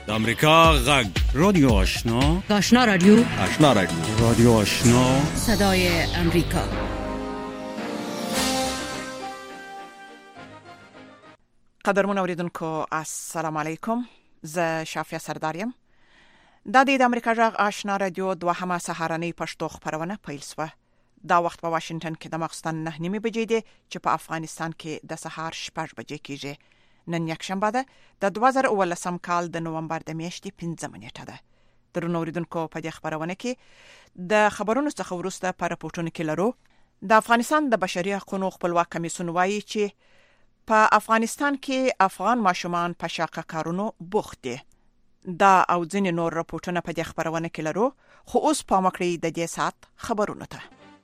د امریکا غږ رادیو آشنا، آشنا رادیو، آشنا رادیو، رادیو آشنا، صدای امریکا. قدرمن اوریدونکو السلام علیکم. زه شافیا سرداریم. د امریکا غږ آشنا رادیو دوهمه سهارنۍ پښتو خبرونه پیل شوه. دا وخت په واشنگټن کې د ماخستن 9:30 بجې دی چې په افغانستان کې د سهار 6 بجې کېږي. نن یکشنبه ده د 2018 کال د نومبر د میاشتې 15 نیټه ده. درنو اوریدونکو په دې خبرونه کې د خبرونو څخه وروسته په راپورټونو کې لرو د افغانستان د بشري حقوقو خپلواک کمیسیون وایي چې په افغانستان کې افغان ماشومان په شاقه کارونو بوخت دي. دا او ځینې نور راپورټونه په دې خبرونه کې لرو، خو اوس په مکړې د دې سات خبرونه ته.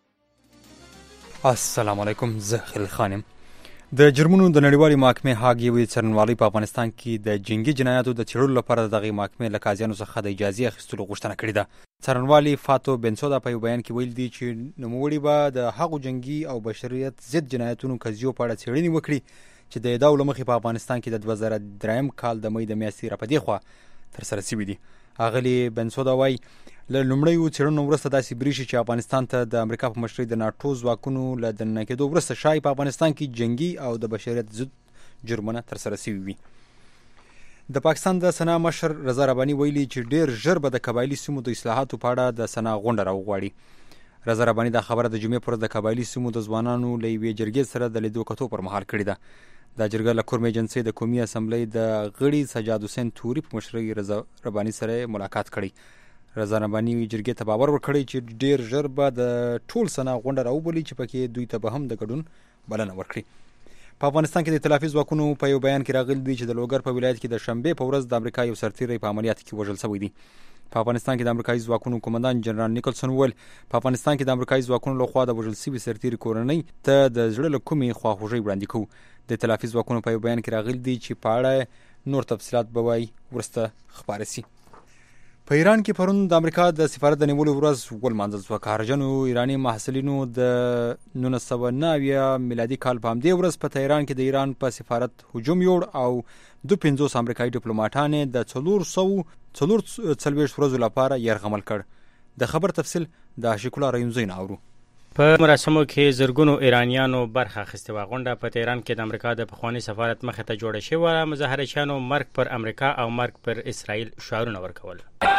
السلام علیکم. زه خلیل خانم. د جرمونو د نړیوالې محکمې هاګ یوې څارنوالۍ په افغانستان کې د جنگي جنایاتو د څېړلو لپاره دغه محکمې له قاضیانو څخه د اجازې اخیستلو غوښتنه کړې ده. څارنوالي فاتو بنسودا په یو بیان کې ویل دي چې نوموړي به د هغو جنگي او بشریت ضد جنایتونو قضیو په اړه څېړنې وکړي چې د ادعاو له مخې په افغانستان کې د 2003 کال د مې د میاشتې راپدې خوا ترسره شوي دي. اغلي بنسودا وایي له لومړیو څېړنو وروسته داسې بریښي چې افغانستان ته د امریکا په مشرۍ د ناټو ځواکونو له دننه کېدو وروسته شایي په افغانستان کې جنگي او د بشریت ضد جرمونه ترسره شوي وي. د پاکستان د سنا مشر رضا رباني ویلي چې ډېر ژر به د قبایلي سیمو د اصلاحاتو په اړه د سنا غونډه راوغواړي. رضا رباني دا خبره د جمعې پر ورځ د قبایلي سیمو د ځوانانو له یوې جرګې سره د لیدو کتو پر مهال کړې ده. دا جرګه له کورم ایجنسۍ د قومي اسمبلۍ د غړي سجاد حسین توري په مشرۍ رضا رباني سره ملاقات کړی. رضا رباني جرګې ته باور ورکړی چې ډېر ژر به د ټول سنا غونډه راوبولي چې پکې دوی ته به هم د ګډون بلنه ورکړي. په افغانستان کې د ائتلافي ځواکونو په یو بیان کې راغلي دي چې د لوګر په ولایت کې د شنبې په ورځ د امریکا یو سرتیری په عملیات کې وژل شوی دی. په افغانستان کې د امریکایي ځواکونو قومندان جنرال نیکلسن ویل په افغانستان کې د امریکایي ځواکونو لخوا د وژل شوي سرتیری کورنۍ ته د زړه له کومې خواخوږي وړاندې کوو. د ائتلافي ځواکونو په یو بیان کې راغلي دي چې په اړه نور تفصيلات به وایي وروسته خبرې شي. په ایران کې پرون د امریکا د سفارت د نیولو ورځ ولمانځل شوه. کارجنو ایراني محصلینو د 1990 میلادي کال په همدې ورځ په تهران کې د ایران په سفارت هجوم یوړ او 250 امریکایي ډیپلوماټان د 440 ورځو لپاره یرغمل کړ. د خبر تفصیل د عاشقالله رینزوی اورو. په مراسمو کې زرګونو ایرانیانو برخه اخیستې وه. غونډه په تهران کې د امریکا د پخواني سفارت مخې ته جوړه شوې. مظاهرچیانو مرګ پر امریکا او مرګ پر اسرائیل شعارونه ورکول.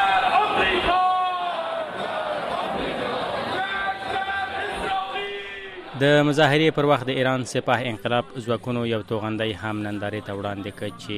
د مظاهرې پر وخت د ایران سپاه انقلاب ځواکونو یو توغندی هم نندارې ته وړاندې کړ چې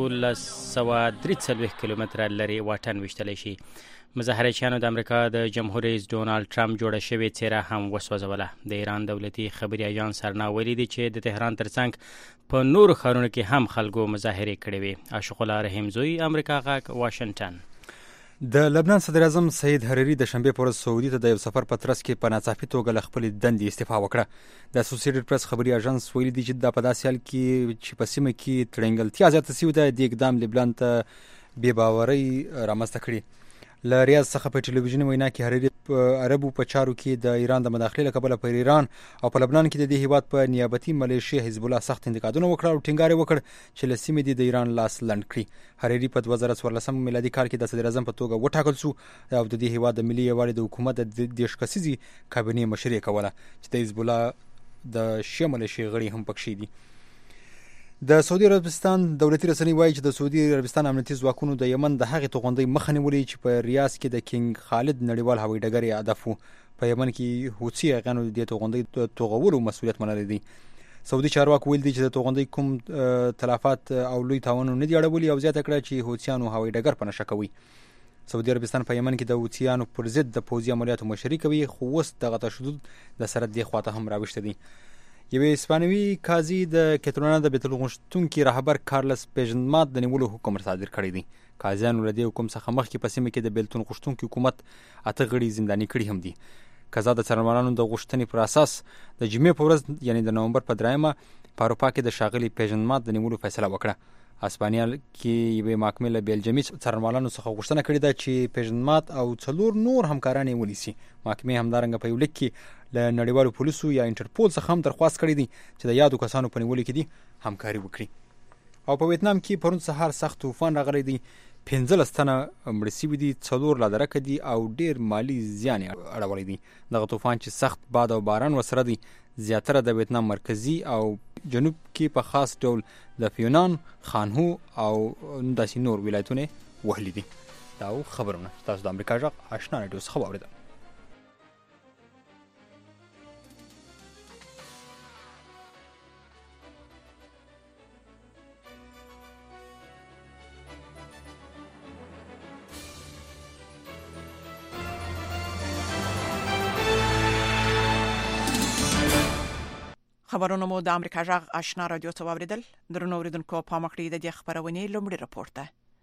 1243 کیلومتره لرې واټن ویشتلی شي. مظاهرچیانو د امریکا د جمهور رئیس ډونالد ټرمپ جوړه شوې څیره هم وسوځوله. د ایران دولتي خبري اژانس سرنا ویلي دي چې د تهران ترڅنګ په نورو ښارونو کې هم خلکو مظاهرې کړې وې. عاشقالله رحیمزوی، امریکا غږ، واشنگټن. د لبنان صدر اعظم سعید حریری د شنبې په ورځ سعودي ته د یو سفر په ترڅ کې په ناڅاپي توګه له خپلې دندې استعفا وکړه. د اسوسییټډ پریس خبري اژانس ویلي دی چې دا په داسې حال کې چې په سیمه کې تړنګلتیا زیاته شوې ده، د اقدام لبنان ته بې باورۍ رامنځته کړي. له ریاض څخه په ټلویزیوني وینا کې حریری په عربو په چارو کې د ایران د مداخلې له کبله پر ایران او په لبنان کې د دې هیواد په نیابتي ملیشیا حزب الله سخت انتقادونه وکړ او ټینګار وکړ چې له سیمې د ایران لاس لنډ کړي. حریری په 2014 میلادي کال کې د صدر اعظم په توګه وټاکل شو او د دې هیواد د ملي یووالي د حکومت د 10 کسیزې کابینې مشري کوله چې د حزب الله د شیعه ملیشیا غړي هم پکې دي. د سعودي عربستان دولتي رسنۍ وایي چې د سعودي عربستان امنیتي ځواکونو د یمن د هغې توغندۍ مخه نیولې چې په ریاض کې د کینګ خالد نړیوال هوایي ډګر یې هدف و. په یمن کې حوثي اغیانو د دې توغندۍ توغولو مسؤلیت منلی دی. سعودي چارواکو ویل دي چې د توغندۍ کوم تلفات او لوی تاوانونه نه دي اړولي او زیاته کړه چې حوثیانو هوایي ډګر په نښه کوي. سعودي عربستان په یمن کې د حوثیانو پر ضد د پوځي عملیاتو مشري کوي، خو اوس دغه تشدد د سرحد دې خواته هم راوښته دي. یوې اسپانوي قاضي د کتالونا د بیت الغوښتونکي رهبر کارلس پیژنمات د نیولو حکم صادر کړی دی. قاضیانو له دې حکم څخه مخکې په سیمه کې د بیلتون غوښتونکي حکومت 8 غړي زنداني کړي هم دي. قضا د څارنوالانو د غوښتنې پر اساس د جمعې په ورځ یعنی د نومبر په 3 په اروپا کې د ښاغلي پیژنمات د نیولو فیصله وکړه. اسپانیا کې یوې محکمې له بیلجیمي څارنوالانو څخه غوښتنه کړې ده چې پیژنمات او 4 نور همکاران یې ونیسي. محکمې همدارنګه په یو لیک کې له نړیوالو پولیسو یا انټرپول څخه هم درخواست کړی دی چې د یادو کسانو په نیولو کې دي همکاري وکړي. او په ویتنام کې پرون سهار سخت طوفان راغلی دی 15 تنه مړه شوي دي، 4 لا درکه دي او ډیر مالی زیان اړولی دي. دغه طوفان چې سخت باد او باران ورسره دي زیاتره د ویتنام مرکزي او جنوب کې په خاص ډول د فیونان، خانهو او داسې نور ولایتونه وهلي دي. دا خبرونه تاسو د امریکا غږ آشنا رادیو څخه واورېدل. خبرونه مو د امریکا غږ آشنا رادیو ته واوریدل. درنو اوریدونکو پام وکړئ د دې خبرونې لومړی راپور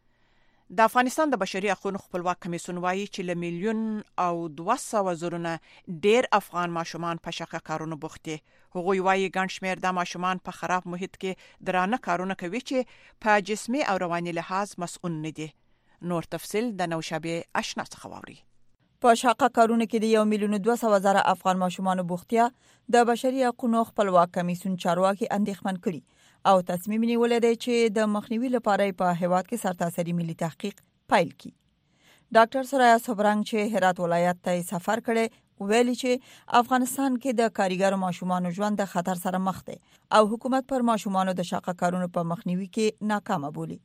ته. د افغانستان د بشري حقوقو خپلواک کمیسیون وایي چې ل میلیون او 200 زرونه ډیر افغان ماشومان په شاقه کارونو بوخت دي. هغوی وایي ګڼ شمېر د ماشومان په خراب محیط کې درانه کارونه کوي چې په جسمي او رواني لحاظ مسؤل نه دي. نور تفصیل د نوشابه آشنا څخه واوري. په شاقه کارونه کې د 1,200,000 افغان ماشومان بوختیا د بشري حقوقو خپلواک کمیسیون چارواکي اندېښمن کړي او تصمیم نیولې دی چې د مخنیوي لپاره په هیواد کې سرتاسري ملي تحقیق پیل کړي. ډاکټر سرایا صبرنګ چې هرات ولایت ته سفر کړي ویلي چې افغانستان کې د کارګرو ماشومان ژوند د خطر سره مخ دی او حکومت پر ماشومان د شاقه کارونو په مخنیوي کې ناکام بولی.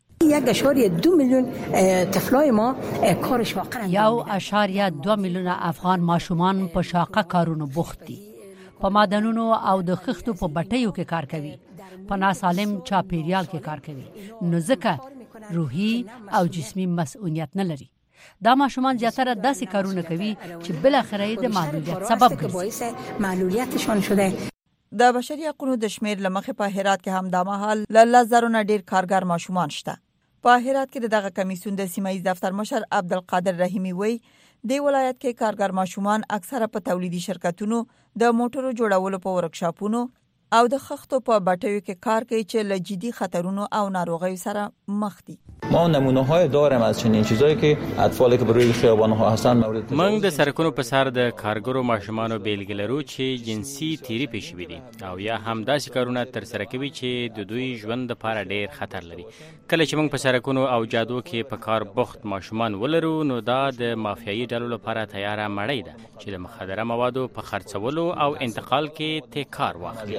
1.2 میلیون طفلای ما کارش واقعا 1.2 میلیون افغان ماشومان په شاقه کارونو بوخت دي. په معدنونو او د خښتو په بټیو کې کار کوي، په ناسالم چاپیریال کې کار کوي، نو ځکه روحي او جسمي مسؤلیت نه لري. دا ماشومان زیاتره داسې کارونه کوي چې بل اخر یې د معلولیت سبب ګرځي. معلولیتشون شده. د بشري حقوقو د شمیر لمخې په هرات کې هم د مهال ل زرونه ډیر کارګر ماشومان شته. په هرات کې دغه کمیسیون د سیمایي دفتر مشر عبدالقادر رحیمی وی د ولایت کې کارګر ماشومان اکثره په تولیدي شرکتونو، د موټرو جوړولو په ورکشاپونو او د خښتو په بټیو کې کار کوي چې له جدي خطرونو او ناروغیو سره مخ دي. ما نمونه‌های داریم از چنین چیزایی که اطفالی که بروی خیابان‌ها هستن مورد موږ د سرکونو په سر د کارګرو ماشومانو بیلګې لرو چې جنسي تیری پیښ شوي دي او یا هم داسې کارونه ترسره کوي چې د دوی ژوند لپاره ډیر خطر لري. کله چې موږ په سرکونو او جادو کې په کار بوخت ماشومان ولرو نو دا د مافیایي ډلو لپاره تیاره مړۍ ده چې د مخدره موادو په خرڅولو او انتقال کې ته کار واخلي.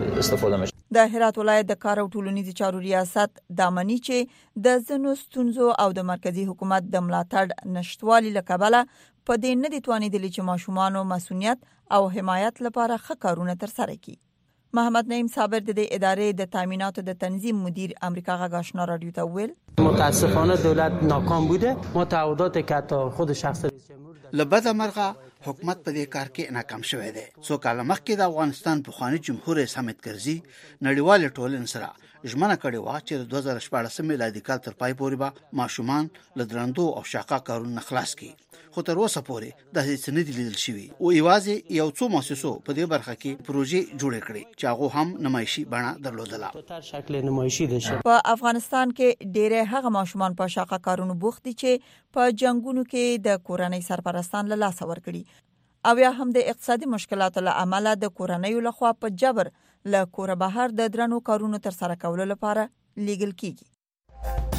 د هرات ولایت د کار او ټولنیزو چارو ریاست دامنی چې د ځینو ستونزو او د مرکزی حکومت د ملاتړ نشټوالي لکبله په دې نه دي توانیدلی چې ماشومانو مسؤلیت او حمایت لپاره ښه کارونه ترسره کړي. محمد نعیم صابر د ادارې د تامیناتو د تنظیم مدیر امریکا غږ آشنا رادیو ته ویل متاسفانه دولت ناکام بوده. ما تعهدات که حتی خود شخص رئیس جمهور لبد مرغه حکومت په دې کار کې ناکام شوی دی. څو کال مخکې د افغانستان پخوانی جمهور رئیس حامد کرزي نړیوال ټولنې سره ژمنه کړې و چې د 2014 میلادي کال تر پای پورې به ماشومان له درندو او شاقه کارونو خلاص کړي. خو تر اوسه پورې د هیڅ نه دي لیدل شوي او یوازې یو څو مؤسسو په دې برخه کې پروژې جوړې کړې چې هغه هم نمایشي بڼه درلودله. په شکل نمایشي دي. په افغانستان کې ډېر هغه ماشومان په شاقه کارونو بوخت دي چې په جنگونو کې د کورنۍ سرپرستان له لاس ورکړي او یا هم د اقتصادي مشکلاتو له امله د کورنۍ لخوا په جبر له کور بهر د درنو کارونو تر سره کولو لپاره لیګل کیږي.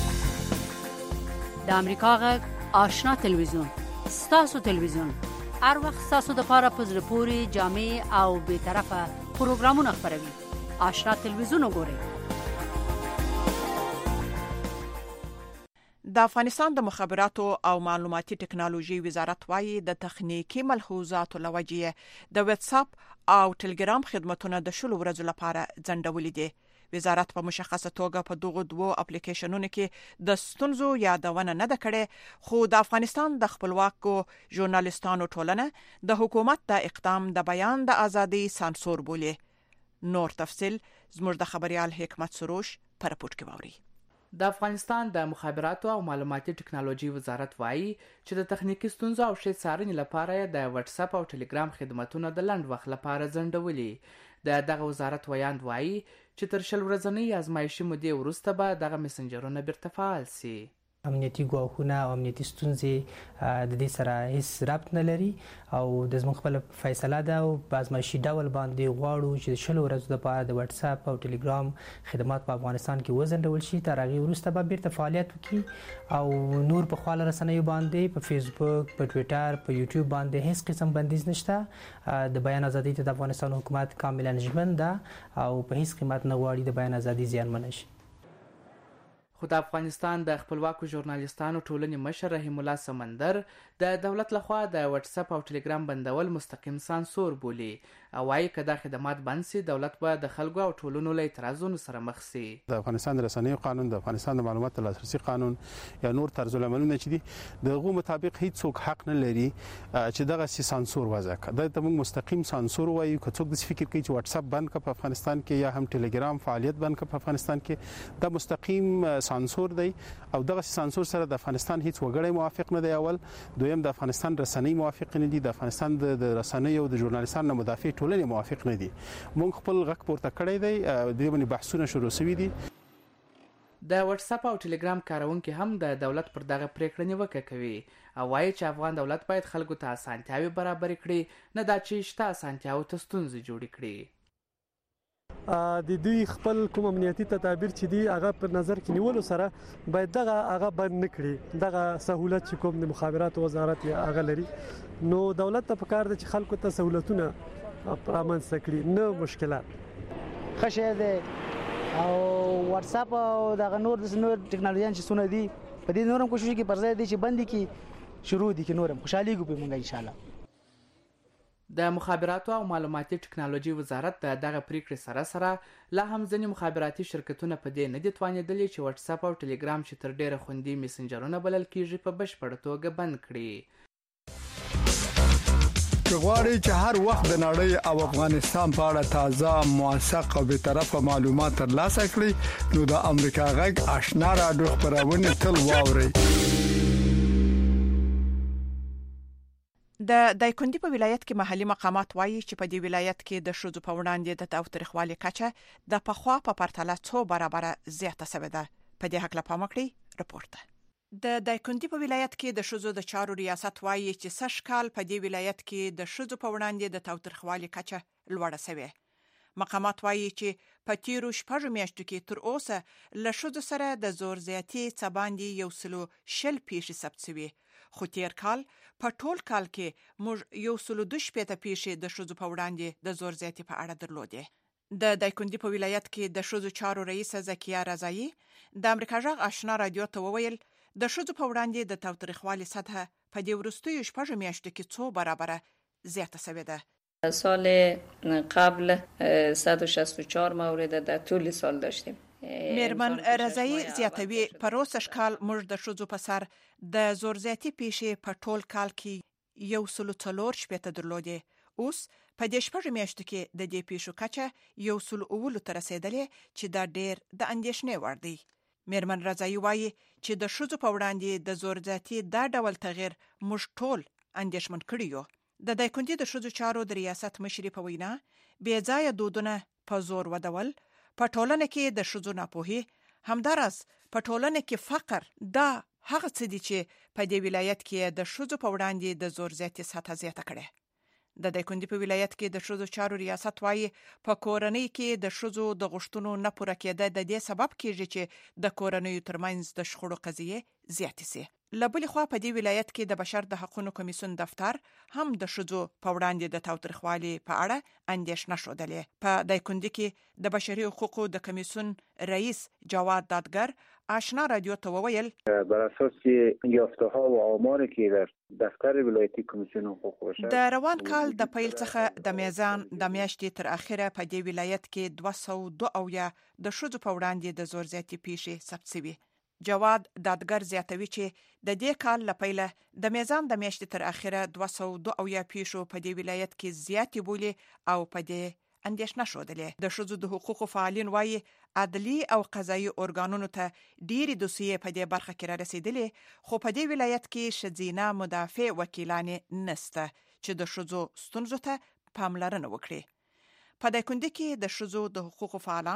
د امریکا غږ آشنا تلویزیون، ستاسو تلویزیون، هر وخت ستاسو د لپاره په زړه پورې جامع او به طرفه پروګرامونه خپروي. آشنا تلویزیون وګورئ. د افغانستان د مخابراتو او معلوماتي ټکنالوژي وزارت وايي د تخنیکی ملحوظاتو لوجه د واتس اپ او ټلګرام خدماتونه د شلو ورځې لپاره ځنډولې دي. وزارت په مشخصه توګه په دغه دوو اپلیکیشنونو کې د ستونزو یادونه نه ده کړې، خو د افغانستان د خپلواکو ژورنالیستانو ټولنه د حکومت د اقدام د بیان د ازادي سانسور بولي. نور تفصیل زموږ د خبريال حکمت سروش پر پورت کې ووري. د افغانستان د مخابراتو او معلوماتي ټکنالوژي وزارت وایي چې د تخنیکی ستونزو او ښې څارنې لپاره د واتس اپ او ټلګرام خدماتونه د لنډ وخت لپاره ځنډولي. دغه وزارت ویاند وایي چې تر 10 ورځنۍ ازمایښتي مودې وروسته به دغه مسنجرونه بیرته فعال شي. امنیتي ګواښونه او امنیتي ستونزې د دې سره هیڅ ربط نه لري او د زموږ خپل فیصله ده او په ازمایشي ډول باندې غواړو چې 10 ورځې لپاره د واتس اپ او ټلګرام خدمات په افغانستان کې وزنډول شي. تر هغه وروسته به بیرته فعالیت وکړي او نور په خپل رسنیو باندې په فیسبوک، په ټوئیټر، په یوټیوب باندې هیڅ قسم بندیز نشته. د بیان ازادي ته د افغانستان حکومت کاملا ژمن ده او په هیڅ قیمت نه غواړي د بیان ازادي زیانمن شي. خو د افغانستان د خپلواکو ژورنالیستانو ټولنې مشر رحیم الله سمندر د دولت لخوا د واتس اپ او ټلګرام بندول مستقیم سانسور بولي او وايي که دا خدمات بند سي دولت به د خلکو او ټولنو له اعتراضونو سره مخ سي. د افغانستان د رسنیو قانون، د افغانستان د معلوماتو لاسرسي قانون یا نور طرز العملونه چې دي دغه مطابق هیڅ څوک حق نه لري چې دغه سي سانسور وضع کړي. د موږ مستقیم سانسور وایي که څوک د فکر کوي چې واتس اپ بند کړي په افغانستان کې یا هم ټلګرام فعالیت بند کړي په افغانستان کې، دا مستقیم سانسور دی او دغه سانسور سره د افغانستان هیڅ وګړی موافق نه دی. اول دویم د افغانستان رسنۍ موافق نه دي، د افغانستان د رسنۍ او د ژورنالیستانو مدافع ټولنې موافق نه دي. موږ خپل غږ پورته کړی دی، د دې باندې بحثونه شروع شوي دي. د واتس اپ او ټلګرام کارونکي هم د دولت پر دغه پریکړه نیوکه کوي او وایي چې افغان دولت باید خلکو ته اسانتیاوي برابر کړي، نه دا چې شته اسانتیاو ته ستونزې جوړې کړي. د دوی خپل کوم امنیتي تدابیر چې دي هغه پر نظر کې نیولو سره باید دغه هغه بند نکړي. دغه سہولت چې کوم د مخابراتو وزارت هغه لري، نو دولت ته پکار دی چې خلکو ته سہولتونه رامنځته کړي، نه مشکلات. خشه ده او واتس اپ او دغه نور ټکنالوژي چې سونه دي په دې نورم کوشش کې پر ځای دي چې بند کی شروع دي کې نورم خوشحالي ګو به مونږ ان شاء الله. د مخابراتو او معلوماتي ټکنالوژي وزارت دغه پریکړې سره لا هم ځینې مخابراتي شرکتونه په دې نه دي توانېدلي چې واتس اپ او ټلګرام چې تر ډیره خوندي میسنجرونه بلل کیږي په بشپړه توګه بند کړي. غواړئ چې هر وخت د نړۍ او افغانستان په اړه تازه، موثق او بیطرفه معلومات ترلاسه کړئ نو د امریکا غږ آشنا راډیو خبرونه تل واورئ. د دایکندي په ولایت کې محلي مقامات وایي چې په دې ولایت کې د شذو په وړاندې د تاوتریخوالي کچه د پخوا په پرتله څو برابر زیاته شوې ده. په دې حق لا پام کړئ رپورت. د دایکندي په ولایت کې د شذو د چارو ریاست وایي چې سږ کال په دې ولایت کې د شذو په وړاندې د تاوتریخوالي کچه لوړه شوې. مقامات وایي چې په تیرو شپږ میاشتو کې تر اوسه له شذو سره د زور زیاتی څه باندې 110 پیښې ثبت شوې. خو تیر کال په ټول کال کې موږ 112 پیښې د شذو په وړاندې د زور زیاتی په اړه درلودې. د دایکندي په ولایت کې د شذو چارو رئیس زکیه رضایی د امریکا غږ آشنا رادیو ته وویل د شذو په وړاندې د تاوتریخوالي سطح په دې وروستیو شپږ میاشتو کې څو برابر زیاته شوې ده. سال قبل 164 مورد در طول سال داشتیم. میرمن رضایی زیاتوي پروسش کال موږ د شذو په سر د زور زیاتی پیښې په ټول کال کې 134 درلودې. اوس په دې شپږ میاشتو کې د دې پیښو کچه 109 ته رسیدلې چې دا ډېر د اندېښنې وړ دی. میرمن رضایی وایي چې د شذو په وړاندې د زور زیاتی دا ډول تغییر موږ ټول اندېښمن کړی یو. د دایکندي د شذو چارو د ریاست مشري په وینا بې ځایه دودونه په زور ودول، په ټولنه کې د شذو ناپوهي، همدارس په ټولنه کې فقر، دا هغه څه دي چې په دې ولایت کې د شذو په وړاندې د زور زیاتی سطح زیاته کړي. د دایکندي په ولایت کې د شذو چارو ریاست وایي په کورنۍ کې د شذو د غوښتنو نه پوره کېده د دې سبب کېږي چې د کورنۍ ترمنځ د شخړو قضیې زیاتې سي. لبل خو په دې ولایت کې د بشر د حقوقو کمیسیون دفتر هم د شذو په وړاندې د تاوتریخوالي په اړه اندېښنه شودلې. په دایکندي کې د بشري حقوقو د کمیسیون رئیس جواد دادگر آشنا رادیو ته وویل بر اساس یافته‌ها و آماری که در دفتر ولایتي کمیسیون حقوق بشر د روان کال د پیل څخه د میزان د میاشتې تر اخره په دې ولایت کې 202 د شذو په وړاندې د زور زیاتی پیښې ثبت شوې. جواد دادگر زیاتوي چې د دې کال لپاره د میزان د میاشتې تر اخره 202 پیښو په دې ولایت کې زیاتې بولي او په دې اندېښنه شودلې. د شذو د حقوقو فعالین وایي عدلي او قضایي ارګانونو ته ډېری دوسیې په دې برخه کې را رسیدلې، خو په دې ولایت کې ښځینه مدافع وکیلانې نشته چې د شذو ستونزو ته پاملرنه وکړي. په دایکندي کې د شذو د حقوقو فعالان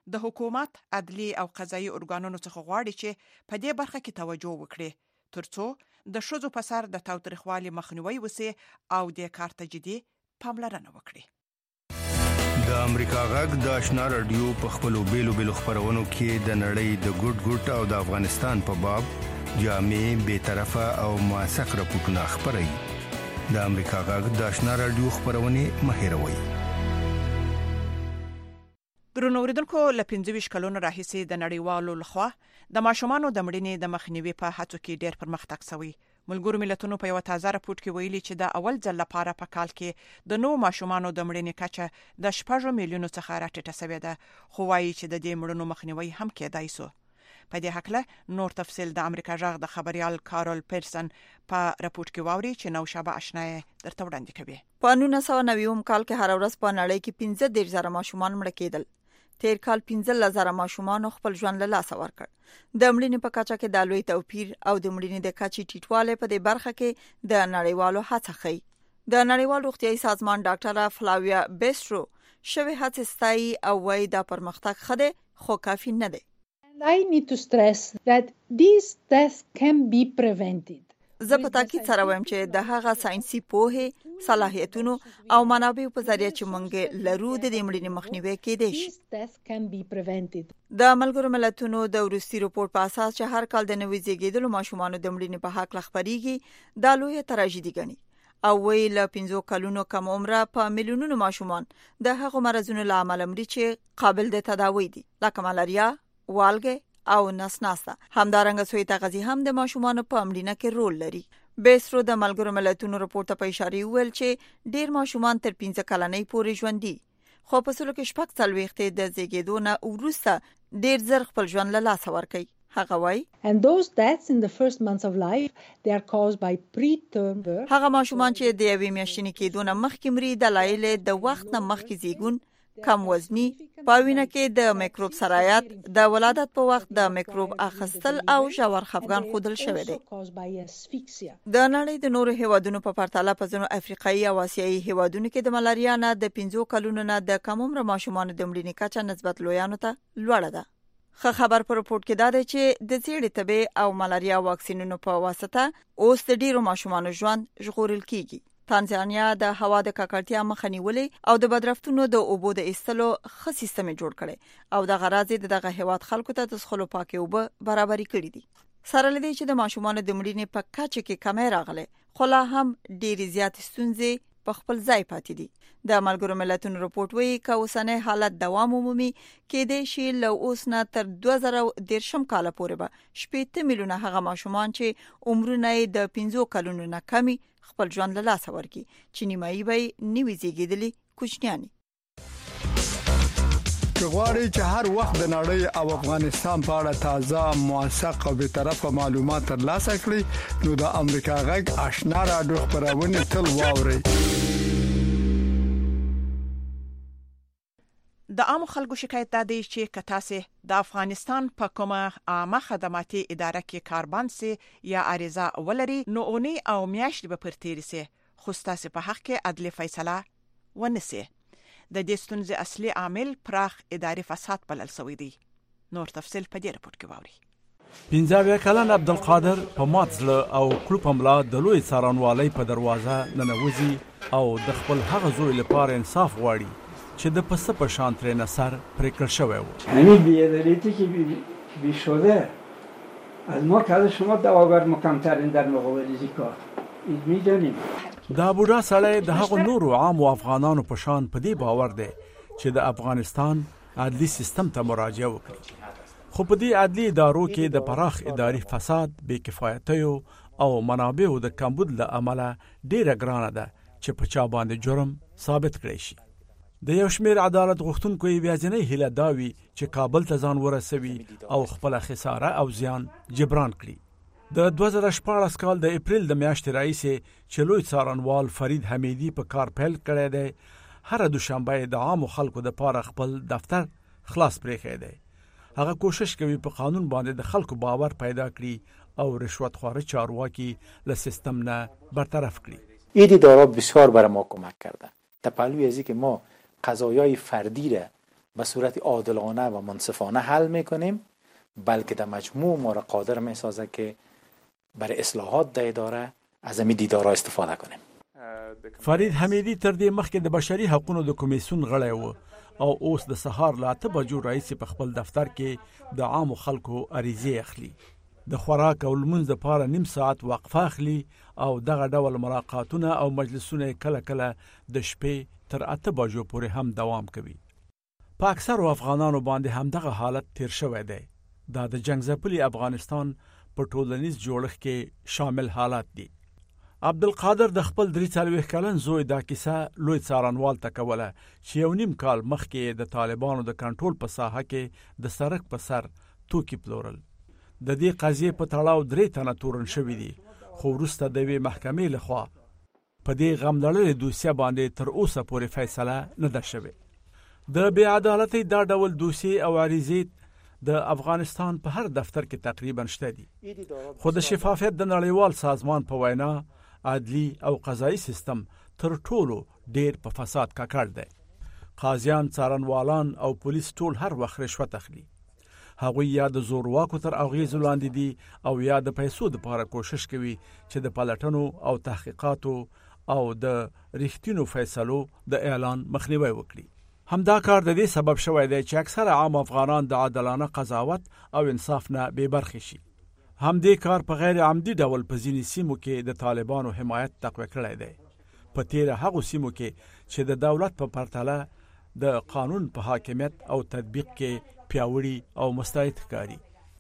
د حکومت عدلی او قضایي ارګانونو څخه غواړي چې په دې برخه کې توجه وکړي ترڅو د ښځو په سر د تاوتریخوالي مخنیوي وسي او د کار ته جدي پاملرنه وکړي. د امریکا غږ د آشنا رادیو په خپلو بیلو خبرونو کې د نړۍ د ګډ او د افغانستان په باب جامع به طرفه او موثق راپورټونه خبري. د امریکا غږ د آشنا رادیو خبرونه مهیروي. درنو اوریدونکو له 25 کلونو راهیسې د نړیوالو لخوا د ماشومانو د مړینې د مخنیوي په هڅو کې ډېر پرمختګ شوی. ملګرو ملتونو په یو تازه راپورټ کې ویلي چې د اول ځل لپاره په کال کې د نو ماشومانو د مړینې کچه د 6 میلیونو څخه راټیټه شوې ده، خو وایي چې د دې مړینو مخنیوي هم کېدای شو. په دې حق نور تفصیل د امریکا غږ د خبريال کارول پیرسن په راپورټ کې واوري چې نو شابه آشنا درته وړاندې کوي. په 1990 کال کې هر ورځ په نړۍ کې 15,000 ماشومان مړ کېدل. تیر کال 15,000 ماشومان خپل ژوند له لاسه ورکړ. د مړینې په کچه کې د لوی توپیر او د مړینې د کچې ټیټوالی په دې برخه کې د نړیوالو هڅه ښيي. د نړیوال روغتیايي سازمان ډاکټره فلاویا بیسترو شوی هڅه ستایي او وايي دا پرمختګ خده خو کافي نه دی. I need to stress that these deaths can be prevented. زه په تاکید سره وایم چې د هغه ساينسي پوهه، صلاحیتونو او منابعو په ذریعہ چې موږ لرو د دې مړینې مخنیوي کېدای شي. د ملګرو ملتونو د وروستي رپورټ په اساس چې هر کال د نوي زیږیدلو ماشومانو د مړینې په حق خبريږي دا لویه تراژیدي ګڼي او وی له 15 کلونو کم عمره په میلیونونو ماشومان د هغو مرزونو له امله مړي چې قابل د تداوی دي لکه ملاریا، والګي او نسناستا. همدارنګه سوی تغذیه هم د ماشومانو په مړینه کې رول لري. بیسرو د ملګرو ملتونو رپورټ په اشاره ویل چې ډیر ماشومان تر 15 کلنۍ پورې ژوند دي، خو په سلو کې شپږ څلويختې د زیږیدو نه وروسته ډیر زر خپل ژوند له لاسه ورکوي. هغه وای and those deaths in the first months of life they are caused by preterm birth. هغه ماشومان چې د یوې میاشتې کېدو نه مخکې مري د لایل د وخت نه مخکې زیږون، کم وزنی، پاوینه کې د میکروب سرایت، د ولادت په وخت د میکروب اخیستل او ژور خفګان خودل شوی دی. د نړۍ د نورو هیوادونو په پرتله په ځینو افریقایي او آسیایي هیوادونو کې د ملاریا نه د 15 کلونو نه د کم عمر ماشومانو د مړینې کچه نسبت لویانو ته لوړه ده. خو خبر پر رپورټ کې دا دی چې د زیړې تبې او ملاریا واکسینونو په واسطه اوس د ډیرو ماشومانو ژوند ژغورل کیږي. تانزانیا د هوا د ککړتیا مخه نیولې او د بدرفتونو د اوبو د ایستلو ښه سیستم جوړ کړي او د غراض دغه هیواد خلکو ته د څښلو پاکي اوبه برابرۍ کړې دي. سره لدی چې د ماشومانو د مړینې په کچه کې کمی راغله، خو لا هم ډېری زیات ستونزې په خپل ځای پاتې دي. د ملګرو ملتونو رپورټ وایي چې اوسنۍ حالت دوام ومومي کېدای شي له اوس نه تر 2013 کال پورې به 8 میلیونه هغه ماشومان چې عمرونه د 15 کلونو نه کمی خپل ژوند له لاسه ورکړي چې نیمایي به نوي زیږیدلي کوچنیان. غواړئ چې هر وخت د نړۍ او افغانستان په اړه تازه، موثق او به طرفه معلومات ترلاسه کړئ نو د امریکا غږ آشنا رادیو خبرونه تل واورئ. د عام خلکو شکایت دا دی چې کتاسه د افغانستان په کومه عامه خدماتي اداره کې کاربان سي یا عریضه ولري نو اونی او میاشتې به پرتيري سي خو ستاسو په حق کې عدل فیصله ونسي. د دې ستونزې اصلي عامل پراخ اداري فساد بلل شوی دی. نور تفصیل په دې رپورت کې واوري. 15 کلن عبدالقادر په ماتزله او کلوپ املا د لوی څارنوالۍ په دروازه ننوځي او د خپل هغه زوی لپاره انصاف غواړي چې د پس په شان تر نصر پرکړ شوی و. همین بی‌عدالتی که بیشوده از ما که از شما دعاگر مکمترین در مقابل کار میدونیم. دا بوډا سړی د هغو نورو عام افغانانو په شان په دې باور دی چې د افغانستان عدلي سیستم ته مراجعه وکړي، خو په دې عدلي ادارو کې د پراخ اداري فساد، بې کفایتیو او منابعو د کمبود له امله ډیره ګرانه ده چې په چا باندې جرم ثابت کړی شي. د یو شمېر عدالت غوښتونکو یوازینۍ هیله دا وي چې کابل ته ځان ورسوي او خپله خساره او زیان جبران کړي. د 2014 کال د اپریل د میاشتې راهیسې چې لوی څارنوال فرید حمیدي په کار پیل کړی دی، هره دوشنبه د عامو خلکو دپاره خپل دفتر خلاص پرېښی دی. هغه کوشش کوي په قانون باندې د خلکو باور پیدا کړي او رشوتخواره چارواکي له سیستم نه برطرف کړي. این ادارات بسیار برای ما کمک کرده. در پهلوی از اینکه ما قضایای فردی را به صورت عادلانه و منصفانه حل میکنیم، بلکه در مجموع ما را قادر میسازه که برای اصلاحات د اداره از همین دیدارها استفاده کنیم. فرید حمیدی تر دې مخکې د بشري حقوقو د کمیسیون غړی و او اوس د سهار له 8 بجو راځي په خپل دفتر کې د عامو خلکو عریضې اخلي، د خوراک او لمونځ لپاره نیم ساعت وقفه اخلي او دغه ډول ملاقاتونه او مجلسونه کله کله د شپې تر 8 بجو پورې هم دوام کوي. په اکثر افغانانو باندې هم دغه حالت تیر شوی دی. دا د جنگ ځپلي افغانستان په ټولنیز جوړښت کې شامل حالات دي. عبدالقادر د خپل 43 کلن زوی دا کیسه لوی څارنوال ته کوله چې یو نیم کال مخکې د طالبانو د کنټرول په ساحه کې د سړک په سر توکي پلورل. د دې قضیې په تړاو 3 تنه تورن شوي دي، خو وروسته د یوې محکمې لخوا په دې غم لړلې دوسیه باندې تر اوسه پورې فیصله نه ده شوې. د بې عدالتۍ دا ډول دوسیې او عریضې د افغانستان په هر دفتر کې تقریبا شته دي، خو د شفافیت د نړیوال سازمان په وینا عدلی او قضایي سیستم تر ټولو ډیر په فساد ککړ دی. قاضیان، څارنوالان او پولیس ټول هر وخت رشوت اخلي. هغوی یا د زورواکو تر اغیز لاندې دي او یا د پیسو لپاره کوشش کوي چې د پلټنو او تحقیقاتو او د ریښتینو فیصلو د اعلان مخنیوي وکړي. همدا کار د دې سبب شوی دی چې اکثر عام افغانان د عادلانه قضاوت او انصاف نه بې برخې شي. همدې کار په غیر عمدي ډول په ځینې سیمو کې د طالبانو حمایت تقویه کړی دی. په تیره هغو سیمو کې چې د دولت په پرتله د قانون په حاکمیت او تطبیق کې پیاوړي او مستعد ښکاري.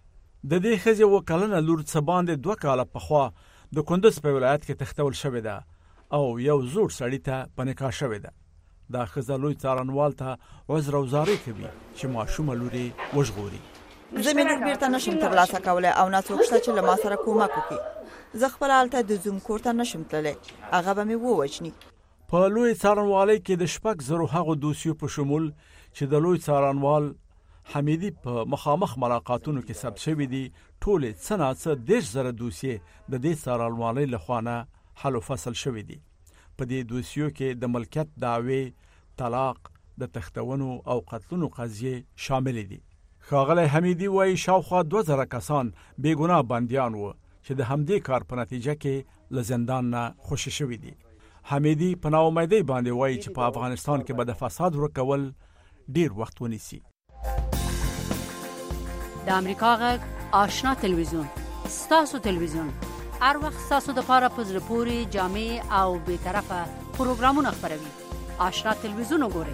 د دې ښځې وکلنه لور څه باندې 2 کاله پخوا د کندز په ولایت کې تښتول شوې ده او یو زوړ سړي ته په نکاح شوې ده. دا ښځه لوی څارنوال ته عذر او زارۍ کوي چې ماشومه لور یې وژغوري. زه مې نور بیرته نشم ترلاسه کولی او نه څوک شته چې له ما سره کومک وکړي. زه خپله هلته د زوم کور ته نشم تللی، هغه به مې ووژني. په لوی څارنوالۍ کې د 6,000 هغو دوسیو په شمول چې د لوی څارنوال حمیدی په مخامخ ملاقاتونو کې ثبت شوي دي، ټولې څه نه څه 10,000 دوسیې د دې څارنوالۍ لخوا نه حل و فصل شوي دي. په دې دوسیو کې د ملکیت دعوې، طلاق، د تښتونو او قتلونو قضیې شامل دي. ښاغلی حمیدی وایي شاوخوا 2,000 کسان بې ګناه بندیان وو چې د همدې کار په نتیجه کې له زندان نه خوشي شوي دي. حمیدی په ناامیدۍ باندې وایي چې په افغانستان کې به د فساد ورکول ډیر وخت ونیسي. د امریکا غږ آشنا تلویزیون، ستاسو تلویزیون، هر وخت ستاسو د پاره په زړه پورې جامع او بې طرفه پروګرامونه خپروي. آشنا تلویزیون وګورئ.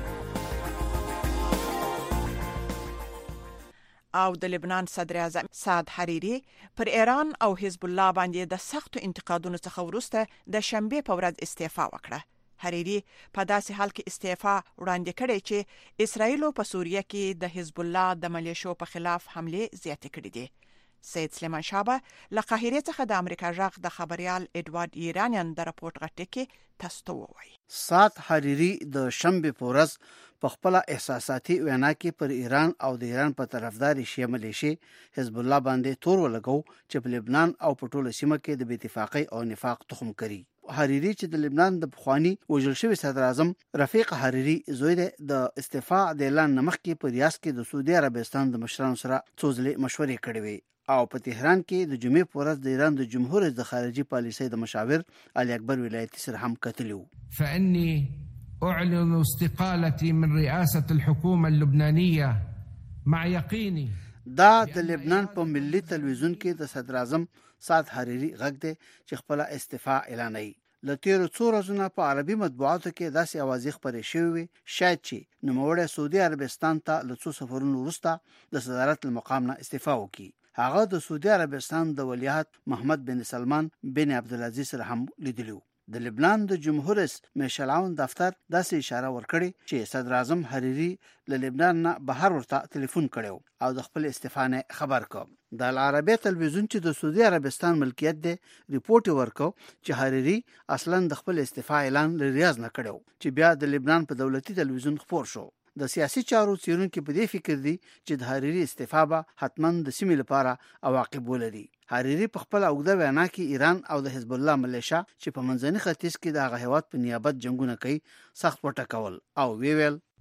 او د لبنان صدر اعظم سعد حریری پر ایران او حزب الله باندې د سختو انتقادونو څخه وروسته د شنبه په ورځ استعفا وکړه. حریری په داسې حال کې استعفا وړاندې کړې چې اسرائیل په سوریه کې د حزب الله د ملیشو په خلاف حمله زیاتې کړې دي. سید سلیمان شابه له قاهره څخه د امریکا غږ د خبريال اډوارد ایرانیان د راپورټ غټه کې تاسو وایي. سعد حریری د شنبه په ورځ په خپل احساساتي وینا کې پر ایران او د ایران په طرفداري شي ملیشي حزب الله باندې تور ولګو چې په لبنان او په ټوله سیمه کې د بې اتفاقۍ او نفاق تخم کړي. حریری چې د لبنان د پخوانی وژل شوی صدر اعظم رفیق حریری زوی د استعفا د اعلان نمخ کې په ریاض کې د سعودي عربستان د مشرانو سره څوځلې مشورې کړې وي او په تهران کې د جمعې په ورځ د ایران د جمهور رئیس د خارجي پالیسۍ د مشاور علي اکبر ولایتي سره هم کتلو. فاني اعلن استقالتي من رئاسة الحكومة اللبنانية مع يقيني. دا د لبنان په ملي تلویزیون کې د صدر اعظم سعد حریری غږ دی چې خپل استعفا اعلانوي. له تیرو څو ورځې په عربي مطبوعاتو کې داسې اوازې خپرې شوې شاید چې نوموړی سعودي عربستان ته له څو سفرونو وروسته د صدارت المقام نه استعفا وکړي. هغه د سعودي عربستان د ولیعهد محمد بن سلمان بن عبدالعزیز سره هم لیدلو. د لبنان د جمهور رئیس میشل عون دفتر داسې اشاره ورکړي چې صدر اعظم حریری له لبنان نه بهر ورته ټلیفون کړو او د خپل استعفا نه خبر کړ. د العربیه تلویزیون چې د سعودي عربستان ملکیت دی ریپورت ورکړ چې حریری اصلا د خپل استعفا اعلان له ریاض نه کړو چې بیا د لبنان په دولتي تلویزیون خبر شو. د سیاسي چارو څیړونکو په دې فکر دي چې د حریری استعفا به حتماً د سیمې لپاره عواقب ولري. حریری په خپل اوږده وینا کې ایران او د حزب الله ملیشا چې په منځني ختیځ کې د هغه هیواد په نیابت جنگونه کوي سخت وټکول او ویل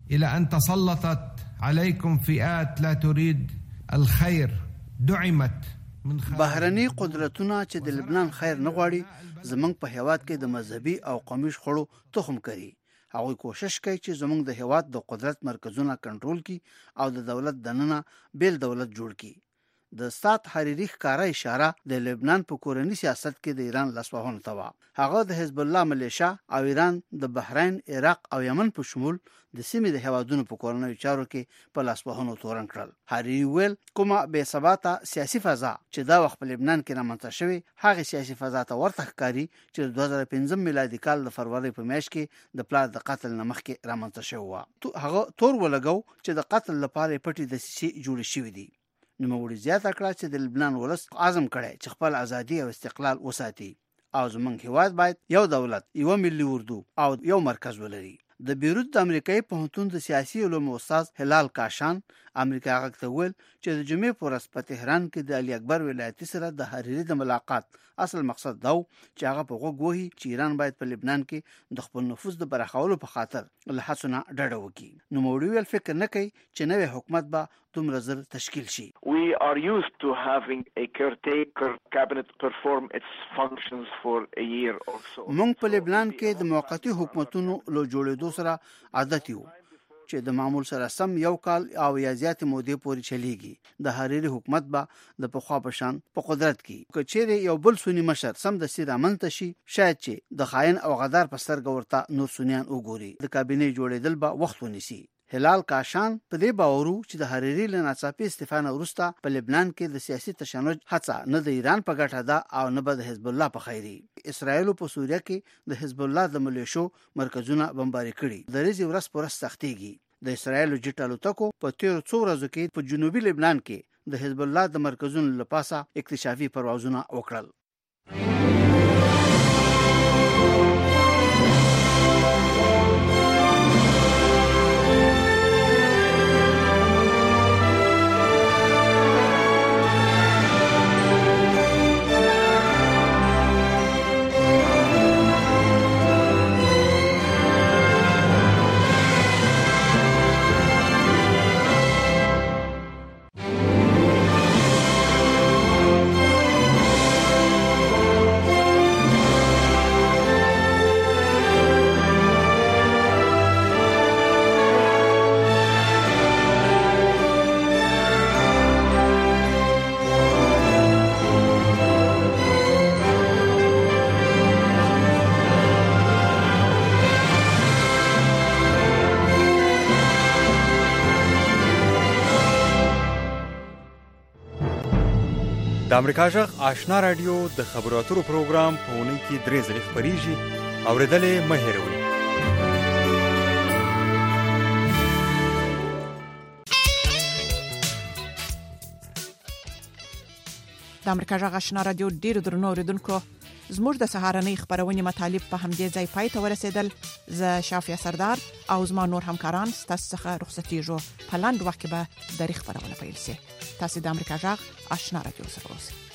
إلى أن تسلطت عليكم فئات لا تريد الخير دعمت من بهرني قدرتونه چې د لبنان خیر نه غواړي زمونږ په هیواد کې د مذهبي او قومي شخړو تخم کوي. هغوی کوشش کوي چې زمونږ د هیواد د قدرت مرکزونه کنټرول کړي او د دولت دننه بیل دولت جوړ کړي. د سات حریری ښکارا اشاره د لبنان په کورنی سیاست کې د ایران لاسوهنه توا. هغه د حزب الله ملیشا او ایران د بحرین، عراق او یمن په شمول د سیمې د هوادونو په کورنی چارو کې په لاسوهنه تورن کړل. حریری ویل کومه بے ثباته سیاسي فضا چې دا وخت په لبنان کې رامنځته شوې هغه سیاسي فضا ته ورته ښکاري چې 2015 میلادي کال د فروری په میاشت کې د پلان د قتل نمخ کې رامنځته شو. هغه تور ولګاو چې د قتل لپاره پټي د سیسي جوړ شوې دي. نوموړي زیاته کړه چې د لبنان ولس عزم کړی چې خپل ازادي او استقلال وساتي او زمونږ هیواد باید یو دولت، یو ملي اردو او یو مرکز ولري. د بیروت د امریکایي پوهنتون د سیاسي علومو استاد هلال کاشان امریکا غږ ته ویل چې د جمعې په ورځ په تهران کې د علي اکبر ولایتي سره د حریری د ملاقات اصل مقصد دا چې هغه په غوږ وهي چې ایران باید په لبنان کې د خپل نفوذ د پراخولو په خاطر له هڅو نه ډډه وکړي. نوموړي ویل فکر نه کوي چې نوې حکومت به دومره زر تشکیل شي. We are used to having a caretaker cabinet perform its functions for a year or so. موږ په لبنان کې د موقتی حکومتونو له جوړېدو سره عادت یو چې د معمول سره سم یو کال او یا زیات مودې پورې چلیږي. د حریری حکومت به د پخوا په شان په قدرت کې کچېره یو بل سنی مشر سم د سیره منته شي، شاید چې د خاين او غدار په سترګه ورته نور سنیان وګوري. د کابینه جوړېدل به وخت ونیسي. هلال کاشان په دې باورو چې د حریری له ناڅاپي استعفا وروسته په لبنان کې د سیاسي تشنج هڅه نه د ایران په ګټه ده او نه به د حزب الله په خیري. اسرائیل په سوریه کې د حزب الله د ملیشو مرکزونه بمباري کړي. د ریزي ورځ پر ورځ سختيږي. د اسرائیل جټالو تکو په تیر څو ورځو کې په جنوبي لبنان کې د حزب الله د مرکزونو لپاسه اکتشافي پروازونه وکړل. د امریکا جغ آشنا رادیو د خبرو اترو پروګرام په اونۍ کې 3 ځله خبريږي. اوریدلې مه هېروئ. د امریکا جغ آشنا رادیو ډیر درنو اوریدونکو، زموږ د سهارنۍ خبرونه مطالب په همدې ځای پای ته ورسېدل. زه شافیا سردار او زما نور همکاران ستاسو څخه رخصتېږو. په لاندې وخت کې به د خبرونه پیل شي. تاسو د امریکا جغ آشنا رادیو سره اوسئ.